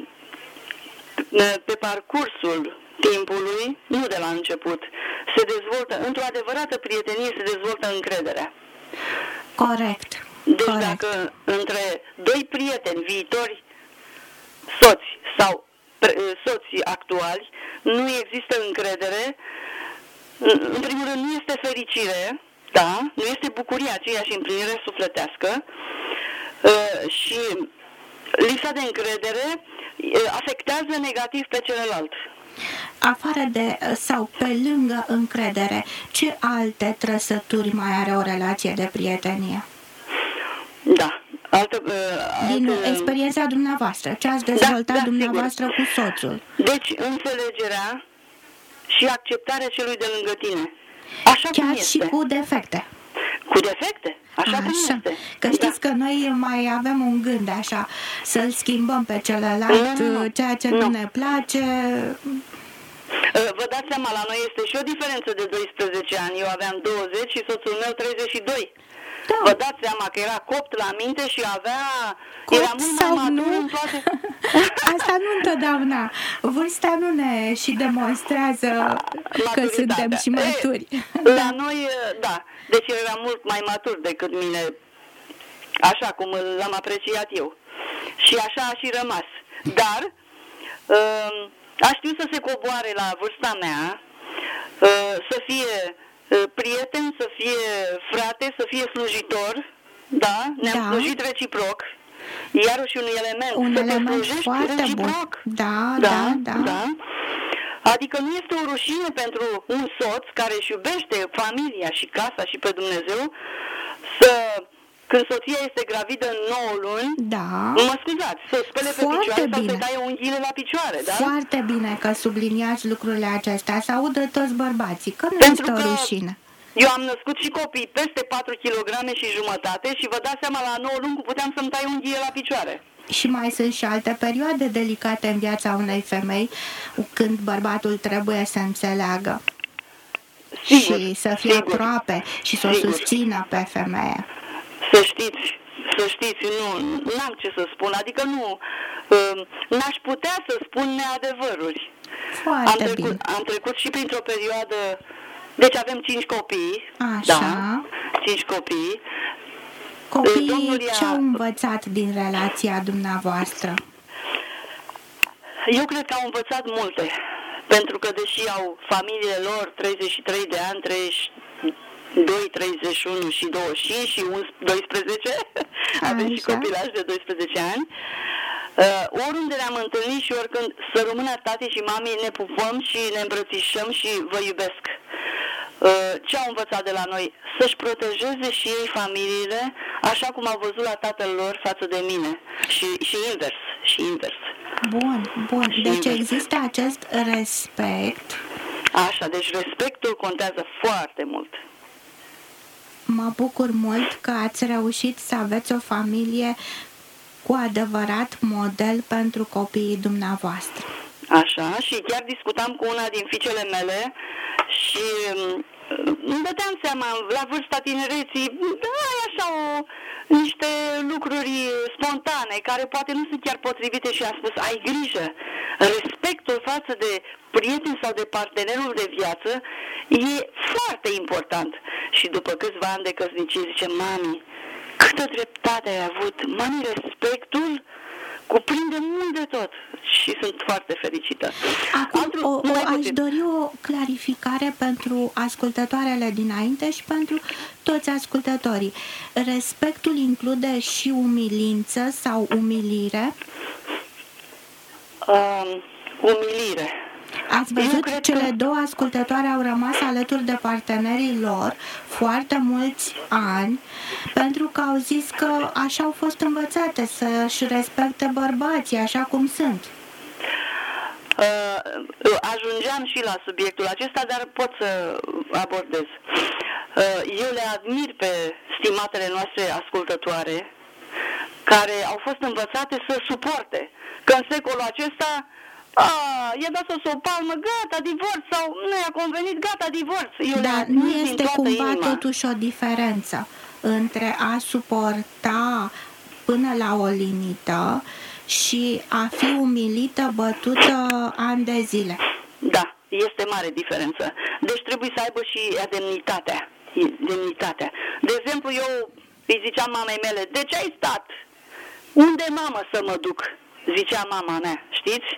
pe parcursul timpului, nu de la început, se dezvoltă, într-o adevărată prietenie se dezvoltă încrederea. Corect. Deci corect. Dacă între 2 prieteni viitori, soți sau soții actuali, nu există încredere, în primul rând nu este fericire, da, nu este bucuria aceea și împlinirea sufletească și lipsa de încredere afectează negativ pe celălalt. Afară de sau pe lângă încredere, ce alte trăsături mai are o relație de prietenie? Da. Din experiența dumneavoastră, ce ați dezvoltat dumneavoastră sigur. cu soțul? Deci, înțelegerea și acceptarea celui de lângă tine. Așa chiar cum este. Și cu defecte. Cu defecte, așa cum este. Că știți că noi mai avem un gând așa, să-l schimbăm pe celălalt, ceea ce nu ne place. Vă dați seama, la noi este și o diferență de 12 ani. Eu aveam 20 și soțul meu 32. Da. Vă dați seama că era copt la minte și era mult mai matur în toate... Asta nu întotdeauna. Vârsta nu ne și demonstrează că suntem și maturi. La noi, da. Deci el era mult mai matur decât mine, așa cum l-am apreciat eu. Și așa a și rămas. dar a știut să se coboare la vârsta mea, să fie prieten, să fie frate, să fie slujitor, da? Ne-am slujit reciproc. Iarăși un element, să te slujești foarte reciproc. Bun. Da. Adică nu este o rușine pentru un soț care își iubește familia și casa și pe Dumnezeu când soția este gravidă în 9 luni, mă scuzați, să spele pe picioare sau să taie unghiile la picioare, da? Foarte bine că subliniați lucrurile acestea, să audă toți bărbații, că nu este o rușine. Eu am născut și copii peste 4 kg și jumătate și vă dați seama, la 9 luni puteam să-mi tai unghiile la picioare. Și mai sunt și alte perioade delicate în viața unei femei, când bărbatul trebuie să înțeleagă și să fie aproape și să o susțină pe femeie. Să știți, nu am ce să spun, adică n-aș putea să spun neadevăruri. Am trecut și printr-o perioadă, deci avem 5 copii. Așa. Da, 5 copii. Copiii ce-au învățat din relația dumneavoastră? Eu cred că au învățat multe, pentru că deși au familiile lor 33 de ani, 32, 31 și 25 și 12, avem și copilași de 12 ani, oriunde ne-am întâlnit și oricând să rămână tati și mami, ne pupăm și ne îmbrățișăm și vă iubesc. Ce au învățat de la noi? Să-și protejeze și ei familiile, așa cum au văzut la tatăl lor față de mine. Și invers. Bun. Deci există acest respect. Așa, deci respectul contează foarte mult. Mă bucur mult că ați reușit să aveți o familie cu adevărat model pentru copiii dumneavoastră. Așa, și chiar discutam cu una din fiicele mele și îmi dădeam seama, la vârsta tinereții, ai așa niște lucruri spontane, care poate nu sunt chiar potrivite și am spus, ai grijă, respectul față de prieten sau de partenerul de viață e foarte important. Și după câțiva ani de căsnicie zice, mami, câtă dreptate ai avut, mami, respectul cuprinde mult de tot și sunt foarte fericită. Acum aș dori o clarificare pentru ascultătoarele dinainte și pentru toți ascultătorii. Respectul include și umilință sau umilire? Umilire. Ați văzut, cele două ascultătoare au rămas alături de partenerii lor foarte mulți ani, pentru că au zis că așa au fost învățate, să-și respecte bărbații așa cum sunt. Ajungeam și la subiectul acesta, dar pot să abordez. Eu le admir pe stimatele noastre ascultătoare care au fost învățate să suporte că în secolul acesta i-a dat o palmă, gata, divorț, sau nu i-a convenit, gata, divorț. Dar nu este cumva totuși o diferență între a suporta până la o limită și a fi umilită, bătută ani de zile? Da, este mare diferență. Deci trebuie să aibă și demnitatea. De exemplu, eu îi ziceam mamei mele, de ce ai stat? Unde, mamă, să mă duc? Zicea mama mea, știți?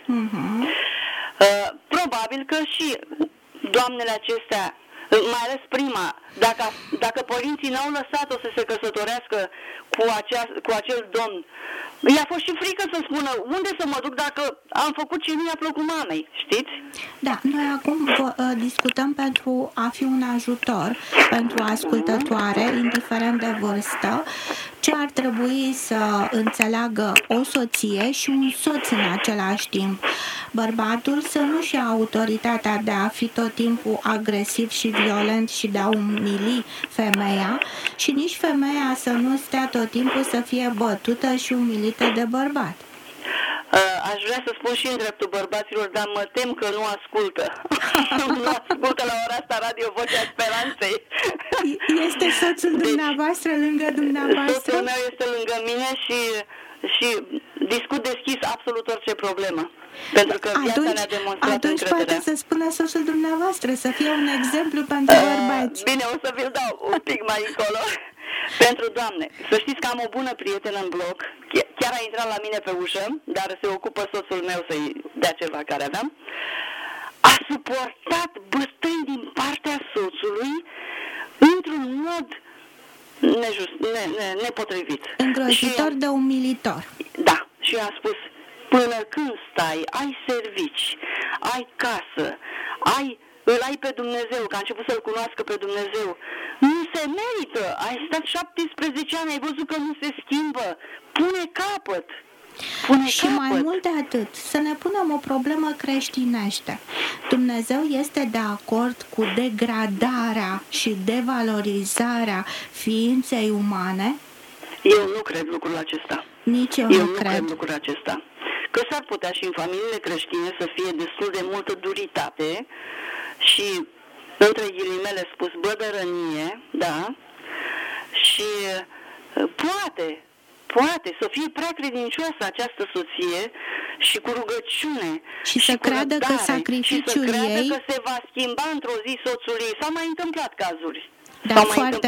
Probabil că și doamnele acestea, mai ales prima, dacă părinții n-au lăsat-o să se căsătorească cu acel domn, i-a fost și frică să spună unde să mă duc dacă am făcut ce nu i-a plăcut mamei, știți? Da, noi acum discutăm pentru a fi un ajutor pentru ascultătoare, indiferent de vârstă, ce ar trebui să înțeleagă o soție și un soț în același timp. Bărbatul să nu-și ia autoritatea de a fi tot timpul agresiv și violent și de a umili femeia și nici femeia să nu stea tot timpul să fie bătută și umilită de bărbat. Aș vrea să spun și în dreptul bărbaților, dar mă tem că nu ascultă. Nu ascultă la ora asta Radio Vocea Speranței. Este soțul dumneavoastră lângă dumneavoastră? Soțul meu este lângă mine și discut deschis absolut orice problemă. Pentru că viața ne-a demonstrat atunci încrederea. poate să spună soțul dumneavoastră, să fie un exemplu pentru bărbați. Bine, o să vi-l dau un pic mai încolo. Pentru Doamne. Să știți că am o bună prietenă în bloc, chiar a intrat la mine pe ușă, dar se ocupă soțul meu să-i dea ceva care aveam. A suportat bătăi din partea soțului într-un mod nepotrivit. Îngrozitor de umilitor. Da, și eu am spus, până când stai, ai servici, ai casă, îl ai pe Dumnezeu, că a început să-L cunoască pe Dumnezeu. Nu se merită, ai stat 17 ani, ai văzut că nu se schimbă, pune capăt. Și mai mult de atât, să ne punem o problemă creștinește. Dumnezeu este de acord cu degradarea și devalorizarea ființei umane? Eu nu cred lucrul acesta. Nici eu nu cred lucrul acesta. Că s-ar putea și în familiile creștine să fie destul de multă duritate și, între ghilimele spus, bădărănie, da? Și poate să fie prea credincioasă această soție și cu rugăciune și să creadă că sacrificiul ei... Și să creadă că se va schimba într-o zi soțul ei. S-au mai întâmplat cazuri. Dar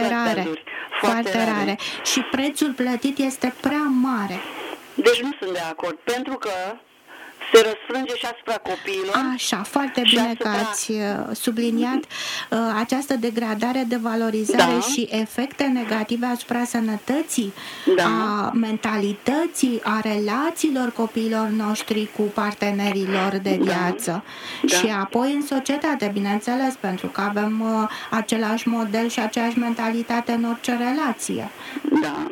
foarte rare. Și prețul plătit este prea mare. Deci nu sunt de acord, pentru că se răsfrânge și asupra copiilor. Așa, foarte bine că ați subliniat această degradare, devalorizare și efecte negative asupra sănătății, a mentalității, a relațiilor copiilor noștri cu partenerilor de viață. Și apoi în societate, bineînțeles, pentru că avem același model și aceeași mentalitate în orice relație. Da.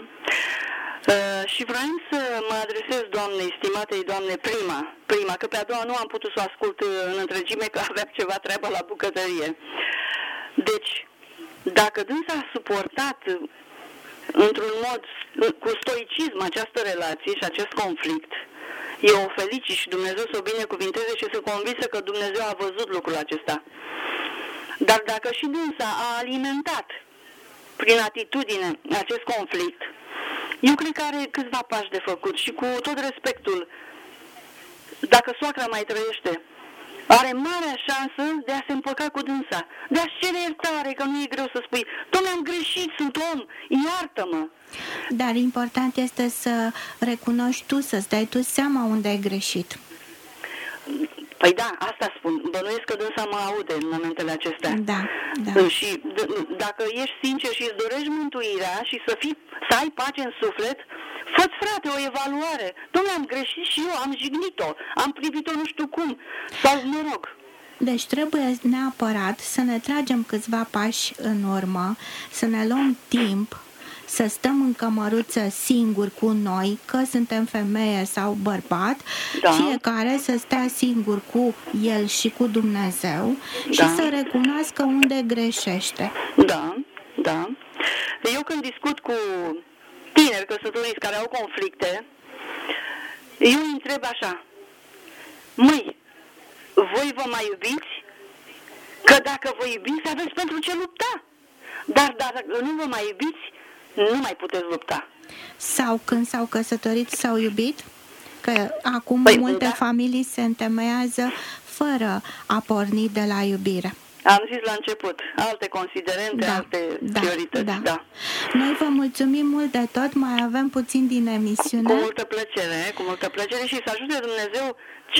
Și vreau să mă adresez Doamnei, stimatei Doamne, prima, că pe a doua nu am putut să o ascult în întregime, că aveam ceva treabă la bucătărie. Deci, dacă dânsa a suportat într-un mod, cu stoicism, această relație și acest conflict, eu o felicit și Dumnezeu să o binecuvinteze și să convinsă că Dumnezeu a văzut lucrul acesta. Dar dacă și dânsa a alimentat prin atitudine acest conflict, eu cred că are câțiva pași de făcut și cu tot respectul, dacă soacra mai trăiește, are marea șansă de a se împăca cu dânsa, de a-și cere iertare, că nu e greu să spui, Doamne, am greșit, sunt om, iartă-mă. Dar important este să recunoști tu, să-ți dai tu seama unde ai greșit. Păi da, asta spun. Bănuiesc că dânsa mă aude în momentele acestea. Da. Și dacă ești sincer și îți dorești mântuirea și să ai pace în suflet, fă-ți, frate, o evaluare. Dom'le, am greșit și eu, am jignit-o, am privit-o nu știu cum. Sau, mă rog. Deci trebuie neapărat să ne tragem câțiva pași în urmă, să ne luăm timp, să stăm în cămăruță singuri cu noi, că suntem femeie sau bărbat, fiecare să stea singur cu el și cu Dumnezeu și să recunoască unde greșește. Da. Eu când discut cu tineri căsătoriți care au conflicte, eu îi întreb așa: măi, voi vă mai iubiți? Că dacă vă iubiți, aveți pentru ce lupta. Dar dacă nu vă mai iubiți, nu mai puteți lupta. Sau când s-au căsătorit, s-au iubit? Că acum multe familii se întemeiază fără a porni de la iubire. Am zis la început, alte considerente, alte priorități. Da. Noi vă mulțumim mult de tot, mai avem puțin din emisiune. Cu multă plăcere și să ajute Dumnezeu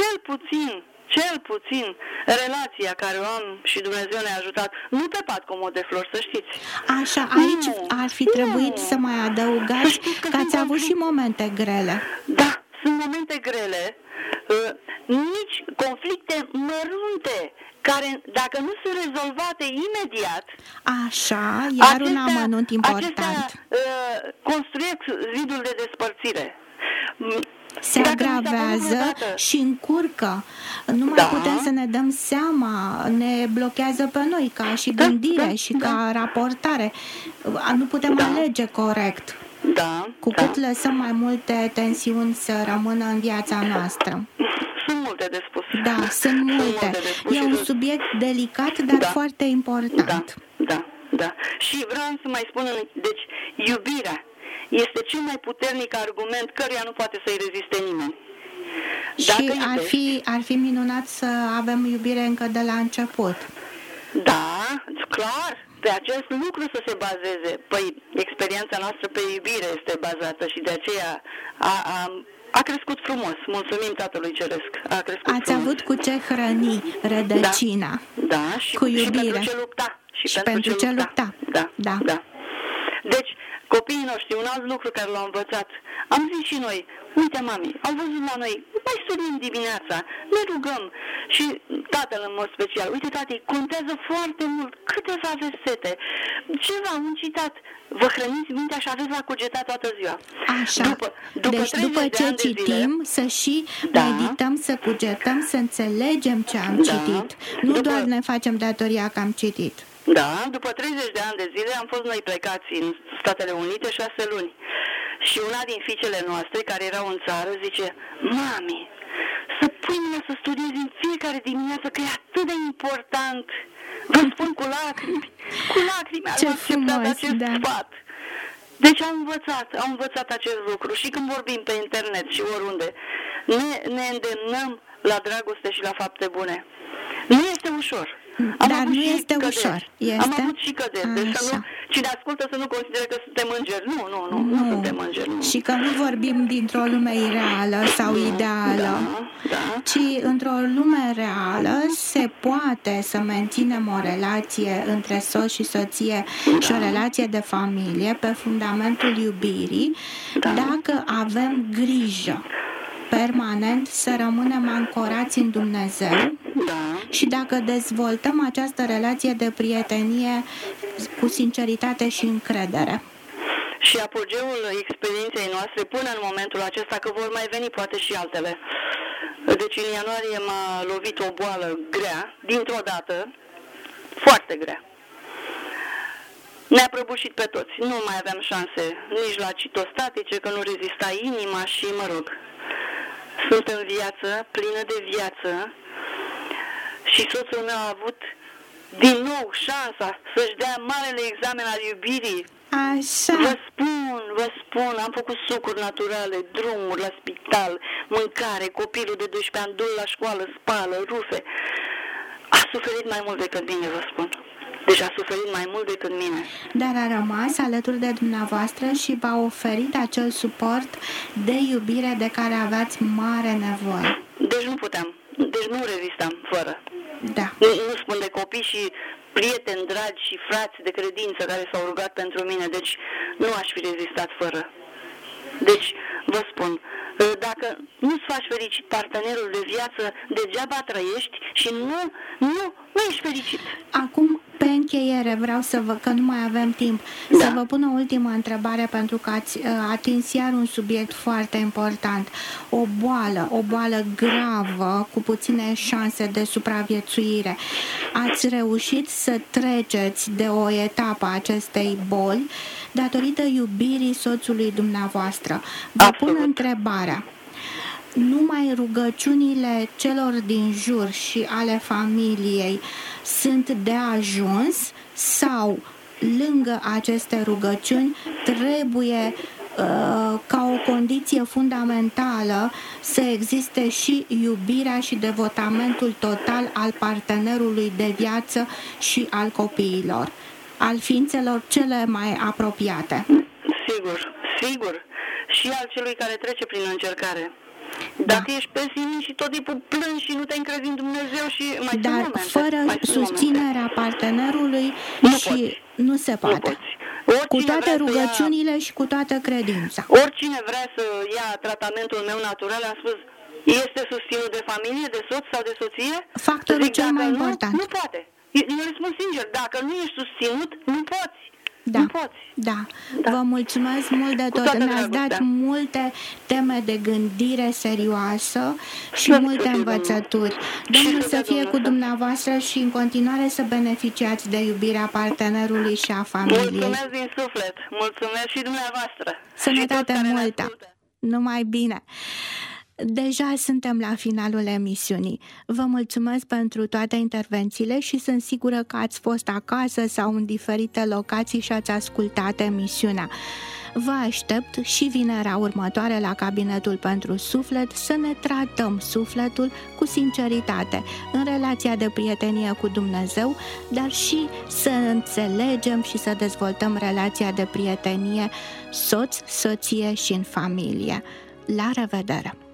cel puțin relația care o am și Dumnezeu ne-a ajutat, nu pe pat comod de flori, să știți. Așa, aici ar fi trebuit să mai adăugați că ați avut și momente grele. Da, sunt momente grele, nici conflicte mărunte, care, dacă nu sunt rezolvate imediat, așa, iar un amănunt important. Acestea construiesc zidul de despărțire. Se agravează și încurcă. Nu mai putem să ne dăm seama, ne blochează pe noi ca și gândire și ca raportare. Nu putem alege corect. Cu cât lăsăm mai multe tensiuni să rămână în viața noastră. Sunt multe de spus. Da, sunt multe. E un subiect delicat, dar foarte important. Da. Și vreau să mai spun, deci, iubirea este cel mai puternic argument căruia nu poate să-i reziste nimeni. Și ar fi minunat să avem iubire încă de la început. Da, clar, pe acest lucru să se bazeze. Păi, experiența noastră pe iubire este bazată și de aceea a crescut frumos. Mulțumim Tatălui Ceresc. A crescut Ați frumos. avut cu ce hrăni rădăcina. Da, și cu iubire. Și pentru ce lupta. Și pentru ce lupta. Da. Deci, copiii noștri, un alt lucru care l-au învățat, am zis și noi, uite mami, au văzut la noi, mai studiem dimineața, ne rugăm și tatăl în mod special, uite tati, contează foarte mult, câteva versete, ceva, un citat, vă hrăniți mintea și aveți la cugetat toată ziua. Așa, deci 30 după de ce ani de citim, zile, să și medităm, să cugetăm, să înțelegem ce am citit. Nu doar ne facem datoria că am citit. Da, după 30 de ani de zile am fost noi plecați în Statele Unite 6 luni. Și una din fiicele noastre, care erau în țară, zice, mami, să pui mine să studiezi în fiecare dimineață, că e atât de important. Vă spun cu lacrimi am acceptat acest sfat. Deci am învățat acest lucru și când vorbim pe internet și oriunde, ne îndemnăm la dragoste și la fapte bune. Nu este ușor. Dar nu este ușor. Am avut și căderi. Deci cine ascultă să nu considere că suntem îngeri. Nu suntem îngeri. Nu. Și că nu vorbim dintr-o lume ireală sau ideală, ci într-o lume reală se poate să menținem o relație între soț și soție și o relație de familie pe fundamentul iubirii, dacă avem grijă permanent să rămânem ancorați în Dumnezeu și dacă dezvoltăm această relație de prietenie cu sinceritate și încredere. Și apogeul experienței noastre până în momentul acesta, că vor mai veni poate și altele. Deci în ianuarie m-a lovit o boală grea, dintr-o dată, foarte grea. Ne-a prăbușit pe toți. Nu mai aveam șanse nici la citostatice, că nu rezista inima și, mă rog, sunt în viață, plină de viață și soțul meu a avut din nou șansa să-și dea marele examen al iubirii. Așa. Vă spun, am făcut sucuri naturale, drumuri la spital, mâncare, copilul de 12 ani, dul la școală, spală, rufe. A suferit mai mult decât mine, vă spun. Deci a suferit mai mult decât mine. Dar a rămas alături de dumneavoastră și v-a oferit acel suport de iubire de care aveați mare nevoie. Deci nu puteam. Deci nu rezistam fără. Da. Nu spun de copii și prieteni dragi și frați de credință care s-au rugat pentru mine. Deci nu aș fi rezistat fără. Deci vă spun, dacă nu-ți faci fericit partenerul de viață, degeaba trăiești și nu ești fericit. Acum, pe încheiere, vreau că nu mai avem timp, să vă pun o ultimă întrebare, pentru că ați atins iar un subiect foarte important. O boală gravă, cu puține șanse de supraviețuire. Ați reușit să treceți de o etapă a acestei boli datorită iubirii soțului dumneavoastră. Vă pun întrebarea. Numai rugăciunile celor din jur și ale familiei sunt de ajuns sau lângă aceste rugăciuni trebuie ca o condiție fundamentală să existe și iubirea și devotamentul total al partenerului de viață și al copiilor, al ființelor cele mai apropiate? Sigur. Și al celui care trece prin încercare. Dacă ești pesimist și tot timpul plângi și nu te încrezi în Dumnezeu și dar fără susținerea partenerului nu se poate. Cu toate rugăciunile și cu toată credința. Oricine vrea să ia tratamentul meu natural, am spus, este susținut de familie, de soț sau de soție? Factorul cel mai important. Nu poate. Eu le spun sincer, dacă nu ești susținut, nu poți. Da. Vă mulțumesc mult de tot. Ne-ați dat multe teme de gândire serioasă și multe învățături. Domnul să fie cu dumneavoastră și în continuare să beneficiați de iubirea partenerului și a familiei. Mulțumesc din suflet. Mulțumesc și dumneavoastră. Sănătate multă. Numai bine. Deja suntem la finalul emisiunii. Vă mulțumesc pentru toate intervențiile și sunt sigură că ați fost acasă sau în diferite locații și ați ascultat emisiunea. Vă aștept și vinerea următoare la Cabinetul pentru Suflet să ne tratăm sufletul cu sinceritate în relația de prietenie cu Dumnezeu, dar și să înțelegem și să dezvoltăm relația de prietenie soț, soție și în familie. La revedere!